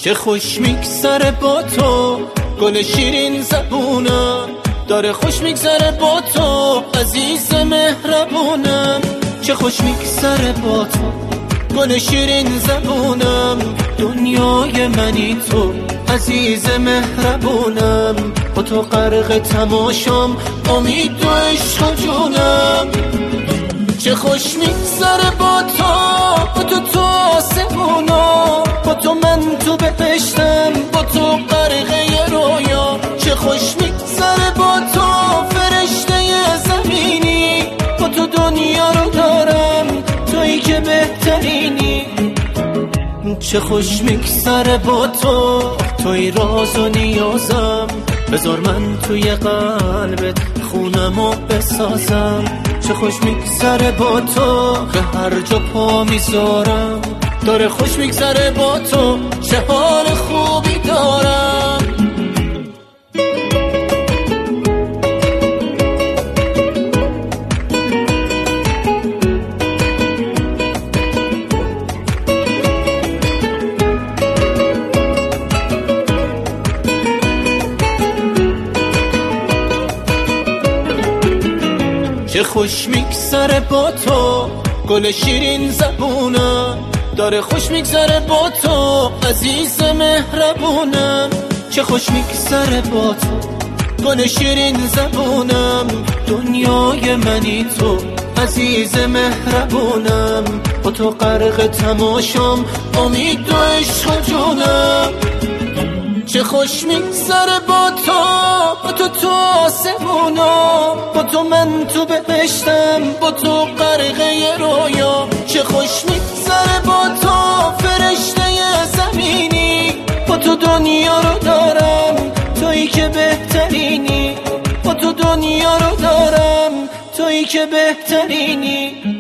چه خوش میگذره با تو، گل شیرین زبونم داره خوش میگذره با تو، عزیز مهربونم. چه خوش میگذره با تو، گل شیرین زبونم، دنیای منی تو، عزیز مهربونم. با تو غرق تماشام، امید و عشق و جونم. چه خوش میگذره با تو آسمونا، با تو من تو بهشتم، با تو غرقه رویا. چه خوش میگذره با تو فرشته زمینی، با تو دنیا رو دارم، تویی که بهترینی. چه خوش میگذره با تو، توی راز و نیازم، بذار من توی قلبت خونمو بسازم. چه خوش میگذره با تو، به هر جا پا میذارم، داره خوش میگذره با تو، چه حال خوبی دارم. چه خوش میگذره با تو، گل شیرین زبونم داره خوش میگذره با تو، عزیز مهربونم. چه خوش میگذره با تو، گل شیرین زبونم، دنیای منی تو، عزیز مهربونم. با تو غرق تماشام، امید و عشق و جونم. چه خوش میگذره با تو آسمونا، با تو من تو بهشتم، با تو غرقه رویا. چه خوش میگذره با تو فرشته زمینی، با تو دنیا رو دارم، تویی که بهترینی. با تو دنیا رو دارم، تویی که بهترینی.